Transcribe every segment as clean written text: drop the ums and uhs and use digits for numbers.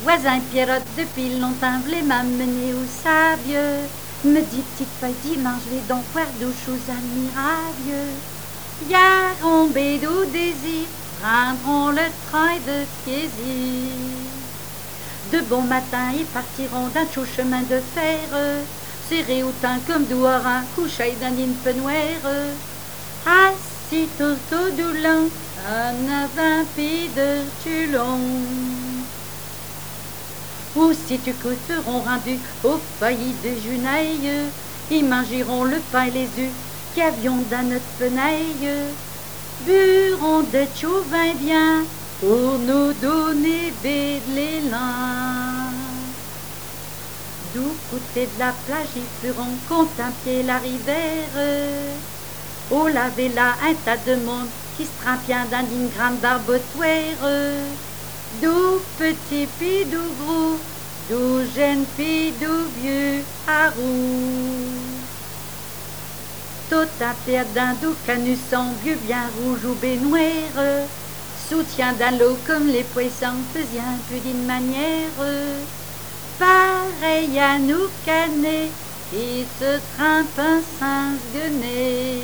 voisin Pierrotte depuis longtemps voulait m'amener au sable. Me dit petite feuille dimanche, je vais donc voir deux choses admirables. Yaron bédou désir, prendront le train de plaisir. De bon matin, ils partiront d'un chaud chemin de fer, serré autant comme douara, couché dans une fenouère. Assis tout au doulon, un avant pis de tulon. Ou si tu coûteront rendu au foyer de Juneille, ils mangeront le pain et les œufs qu'avions dans notre fenêtre. Burons de chauvin bien pour nous donner de l'élan. D'où côté de la plage, ils feront contempler la rivière. Au laver là un tas de monde qui se trempient dans une grande barbotoire. D'où petit pis d'où gros, d'où jeune pis d'où vieux à roux. Tout à perdant d'où canusson, vieux bien rouge ou baignoire, soutient dans l'eau comme les poissons, faisaient un peu d'une manière. Pareil à nous canets, qui se trempent un sans guenets.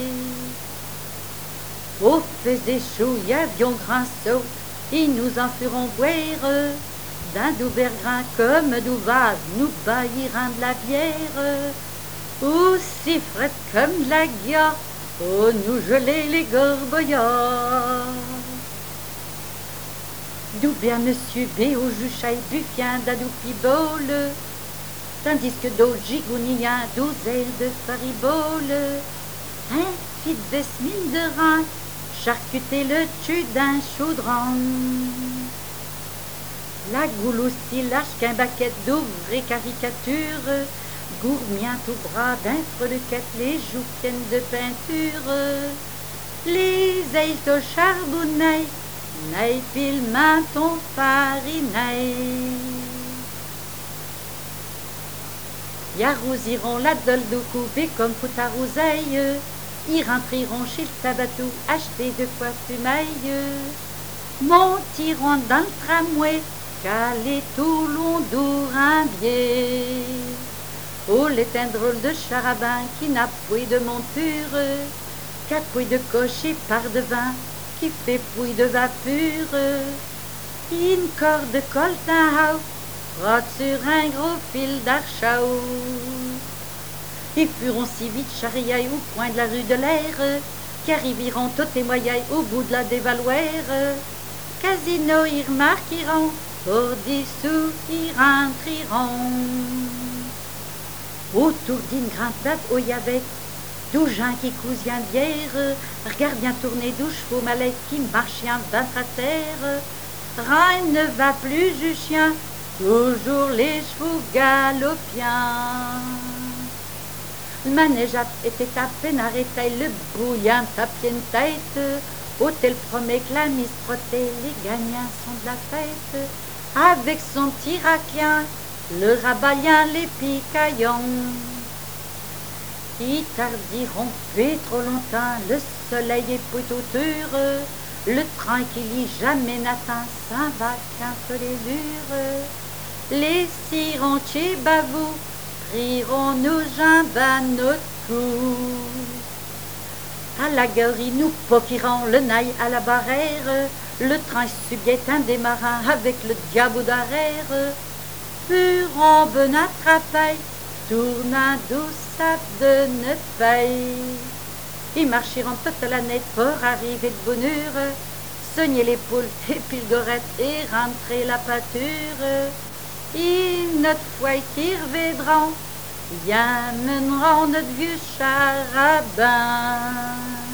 Au faisait chaud, y avions grand saut, ils nous en feront boire. D'un d'ouvert grand comme d'où vase, nous baillirons de la bière. Aussi frette comme de la guia, oh nous geler les gorboyards. D'où bien monsieur B au juchaille buffien d'adou pibole, tandis que d'autres gigouniens douzaines de faribole. Un fit de mille de rein, charcuter le tu d'un chaudron. La goule aussi lâche qu'un baquette d'ouvre caricature, gourmien tout bras d'un freluquette, les joues pleines de peinture. Les ailes au charbonnet, naï pile menton farineille. Y arrosiront la dole de coupée comme tout à roseille, y rentreront chez le tabatou, acheter de quoi fumeille. Montiront dans le tramway, caler tout long d'Ourimbier. Oh, l'est un drôle de charabin qui n'a point de monture, qu'a point de cocher par devant, qui fait pouille de vapeur. Une corde coltin frotte sur un gros fil d'archaud. Ils furont si vite charriailles au coin de la rue de l'Air, qu'arriveront toutes les moyens au bout de la dévaluaire. Casino, ils remarqueront, pour 10 sous, ils rentreront. Autour d'une grande table où il y avait 12 gens qui cousaient en bière, regarde bien tourner 12 chevaux malais qui marchaient en ventre à terre. Rien ne va plus du chien, toujours les chevaux galopiens. Le manège était à peine arrêté, le brouillant à pleine tête. Hôtel promet que la mise trottait, les gagnants sont de la fête. Avec son petit raquin, le rabalien, les picaillons. Ils tardiront fait trop longtemps, le soleil est plutôt dur. Le train qui lit jamais n'atteint, s'en va qu'un peu les lures. Les cirons chez Bavou, riront nos jambes à notre cou. À la galerie, nous poquerons le nail à la barrière. Le train subit un des marins avec le diable d'arrière. Furons ben attrapés, tournant douce de ne paye. Ils marcheront toute la nuit pour arriver de bonne heure, soigner les poules et puis le gorette et rentrer la pâture. Et notre fois qui reviendront, y amèneront notre vieux charabin.